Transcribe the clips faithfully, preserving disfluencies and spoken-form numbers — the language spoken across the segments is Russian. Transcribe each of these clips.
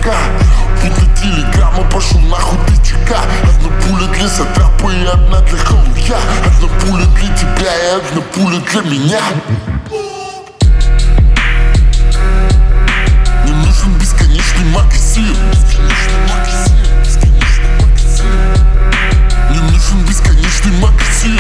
ЧК. Будто телеграмма, пошел нахуй ты ЧК. Одна пуля для сатрапа и одна для халуя. Одна пуля для тебя и одна пуля для меня. Не нужен бесконечный магазин. Не нужен бесконечный магазин.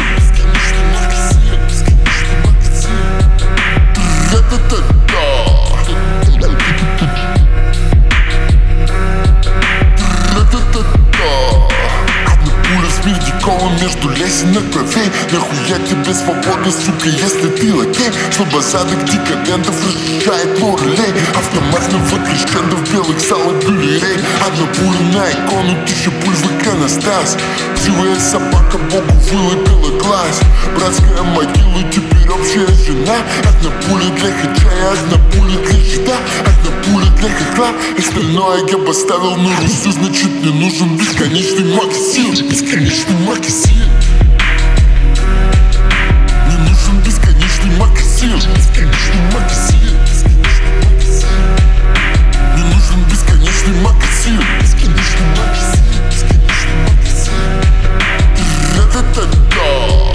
Между лесенок бровей. Нахуя тебе свобода, сука, если ты лакей? Чтобы осадок декадентов разжижает лорелей. Автоматного крещендо в белых салах галерей. Одна пуля на икону, тысяча пуль в иконостас. Живая собака богу вылупила глаз. Братская могила, теперь общая жена. Одна пуля для хача, одна пуля для щита. Одна пуля для хохла, остальное я поставил на Русью. Значит, мне нужен бесконечный магазин. Бесконечный магазин. Мне нужен бесконечный магазин. Бесконечный магазин. Мне нужен бесконечный магазин. Бесконечный магазин. Бесконечный магазин. Ра-та-та-та.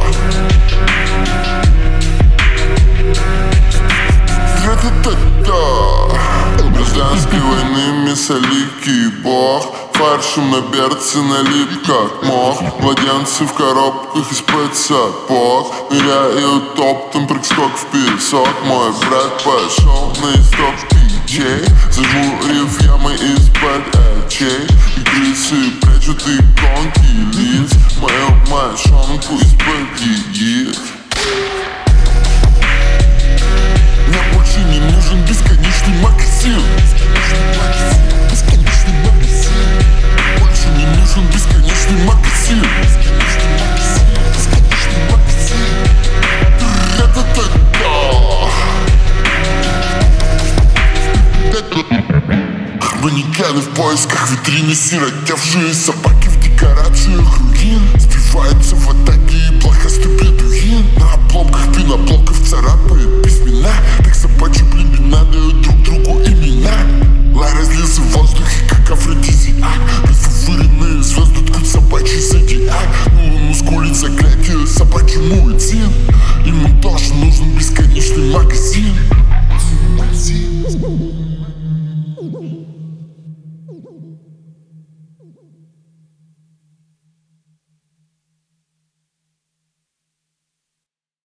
Ра-та-та-та. Гражданской войны мясоликий бог. Фаршем на берце налип как мох. Младенцы в коробках из-под сапог. Ныряют оптом, прыг-скок в песок. Мой брат пошел на исток пичей, зажмурив ямы из-под очей. И крысы прячут иконки лиц. Мою мошонку из-под яиц. Мне больше не нужен бесконечный магазин. Бесконечный магазин. Больше не нужен бесконечный магазин. Бесконечный магазин. Манекены в поисках витрины, сиротевшие собаки в декорациях.